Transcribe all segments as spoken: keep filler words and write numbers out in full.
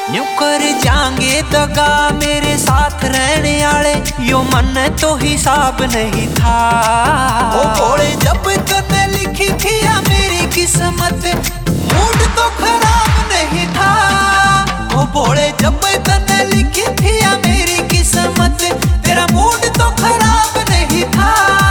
New कर जाएंगे दगा मेरे साथ रहने आले, यो मन तो हिसाब नहीं था। ओ बोले जब तूने लिखी थी या मेरी किस्मत, मूड तो खराब नहीं था। ओ बोले जब तूने लिखी थी या मेरी किस्मत, तेरा मूड तो खराब नहीं था।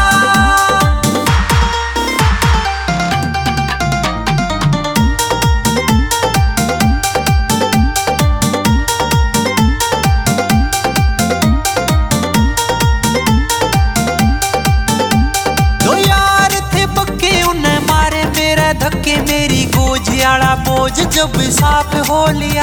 धक्के मेरी गोज आला बोझ जब साफ हो लिया।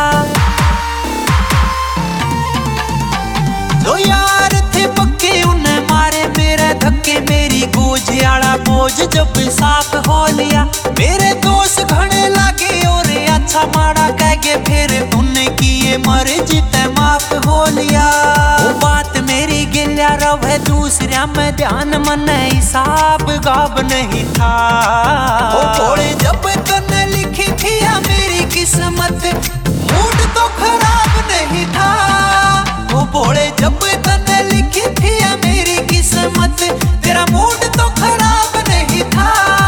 दो यार थे पक्के उन्हें मारे मेरे धक्के मेरी गोज आला बोझ जब साफ हो लिया। मेरे दोस्त घने लागे और अच्छा माड़ा कह के फिर तूने किए मर्जी ते माफ हो लिया। वो बात मेरी गिल्या रवे दूसरा में ध्यान मन हिसाब गाब नहीं था। ओ बोले जब तूने लिखी थी या मेरी किस्मत, मूड तो खराब नहीं था। ओ बोले जब तूने लिखी थी या मेरी किस्मत, तेरा मूड तो खराब नहीं था।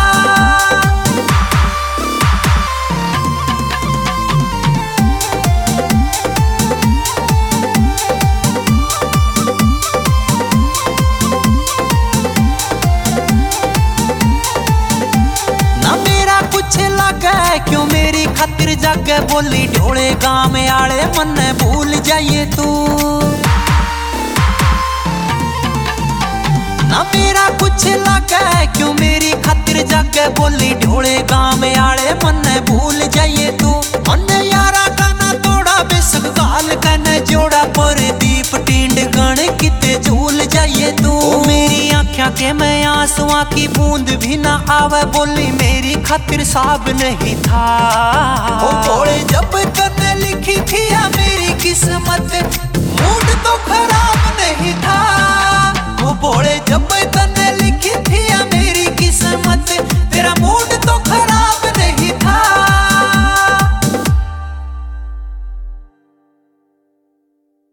क्यों मेरी खातिर जागे बोली ढोले गांव में आले मन भूल जाइए तू। ना मेरा कुछ लगे क्यों मेरी खातिर जागे बोली ढोले गांव में आले मन भूल जाइए तू। मन यारा गाना तोड़ा बेसक गाल कने जोड़ा पर दीप टींड गण किते झूल जाइए तू। मेरी आँखों के मैं आंसुआ की बूंद भी ना आवे बोली मेरी खातिर साब नहीं था। ओ बोले जब तूने लिखी थी या मेरी किस्मत, मूड तो खराब नहीं था। ओ बोले जब तूने